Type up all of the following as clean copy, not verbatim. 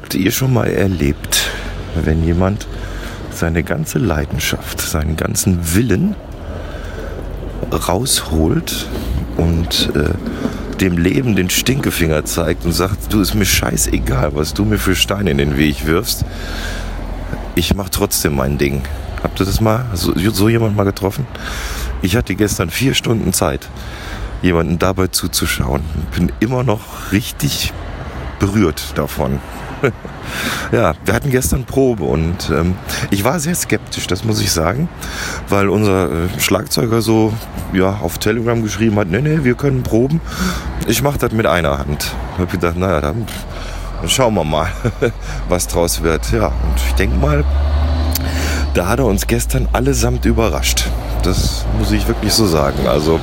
Habt ihr schon mal erlebt, wenn jemand seine ganze Leidenschaft, seinen ganzen Willen rausholt und dem Leben den Stinkefinger zeigt und sagt, du, ist mir scheißegal, was du mir für Steine in den Weg wirfst, ich mach trotzdem mein Ding. Habt ihr das mal, so jemand mal getroffen? Ich hatte gestern 4 Stunden Zeit, jemanden dabei zuzuschauen. Bin immer noch richtig berührt davon. Ja, wir hatten gestern Probe und ich war sehr skeptisch, das muss ich sagen, weil unser Schlagzeuger so auf Telegram geschrieben hat, nee, wir können proben, ich mache das mit einer Hand. Ich habe gedacht, naja, dann schauen wir mal, was draus wird. Ja, und ich denke mal, da hat er uns gestern allesamt überrascht. Das muss ich wirklich so sagen. Also,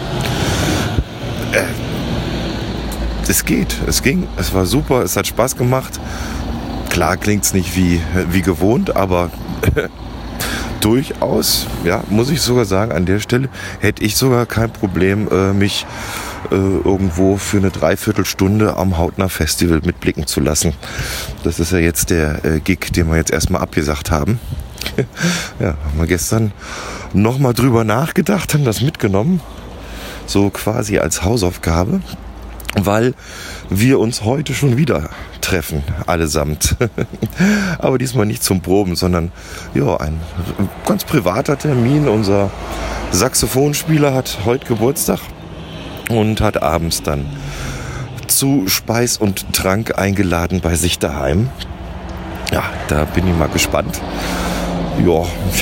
es ging, es war super, es hat Spaß gemacht. Klar klingt es nicht wie gewohnt, aber durchaus, muss ich sogar sagen, an der Stelle hätte ich sogar kein Problem, mich irgendwo für eine Dreiviertelstunde am Hautner Festival mitblicken zu lassen. Das ist ja jetzt der Gig, den wir jetzt erstmal abgesagt haben. Ja, haben wir gestern nochmal drüber nachgedacht, haben das mitgenommen, so quasi als Hausaufgabe, weil wir uns heute schon wieder treffen, allesamt. Aber diesmal nicht zum Proben, sondern ein ganz privater Termin. Unser Saxophonspieler hat heute Geburtstag und hat abends dann zu Speis und Trank eingeladen bei sich daheim. Ja, da bin ich mal gespannt. Ja, ich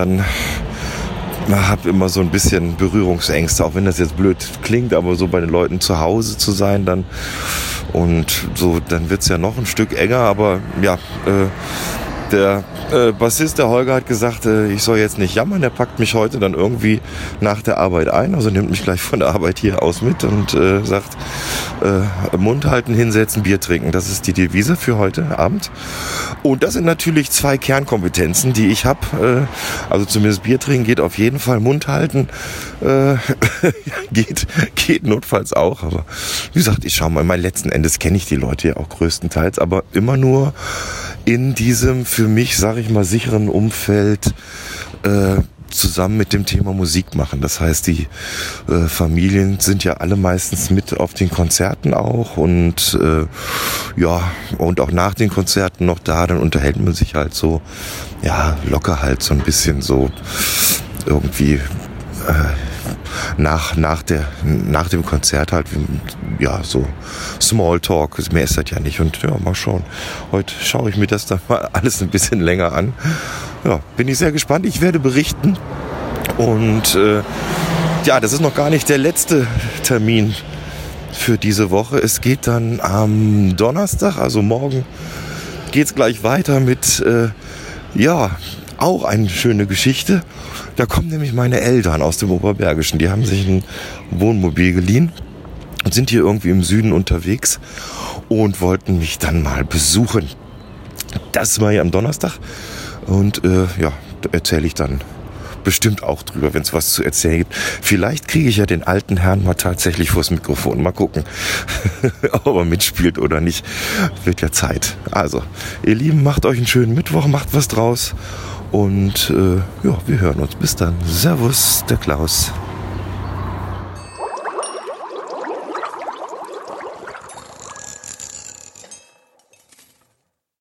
habe immer so ein bisschen Berührungsängste, auch wenn das jetzt blöd klingt, aber so bei den Leuten zu Hause zu sein dann und so, dann wird's ja noch ein Stück enger, aber der Bassist, der Holger, hat gesagt, ich soll jetzt nicht jammern, der packt mich heute dann irgendwie nach der Arbeit ein, also nimmt mich gleich von der Arbeit hier aus mit und sagt, Mund halten, hinsetzen, Bier trinken, das ist die Devise für heute Abend. Und das sind natürlich 2 Kernkompetenzen, die ich habe, also zumindest Bier trinken geht auf jeden Fall, Mund halten geht notfalls auch, aber wie gesagt, ich schau mal, letzten Endes kenne ich die Leute ja auch größtenteils, aber immer nur in diesem für mich, sage ich mal, sicheren Umfeld zusammen mit dem Thema Musik machen. Das heißt, die Familien sind ja alle meistens mit auf den Konzerten auch und und auch nach den Konzerten noch da, dann unterhält man sich halt so, locker halt so ein bisschen so irgendwie nach dem Konzert halt, so Smalltalk, mehr ist das ja nicht und mal schauen. Heute schaue ich mir das dann mal alles ein bisschen länger an. Ja, bin ich sehr gespannt, ich werde berichten und das ist noch gar nicht der letzte Termin für diese Woche. Es geht dann am Donnerstag, also morgen geht's gleich weiter mit, auch eine schöne Geschichte. Da kommen nämlich meine Eltern aus dem Oberbergischen. Die haben sich ein Wohnmobil geliehen und sind hier irgendwie im Süden unterwegs und wollten mich dann mal besuchen. Das war ja am Donnerstag und da erzähle ich dann bestimmt auch drüber, wenn es was zu erzählen gibt. Vielleicht kriege ich ja den alten Herrn mal tatsächlich vors Mikrofon. Mal gucken, ob er mitspielt oder nicht. Wird ja Zeit. Also, ihr Lieben, macht euch einen schönen Mittwoch, macht was draus. Und wir hören uns. Bis dann. Servus, der Klaus.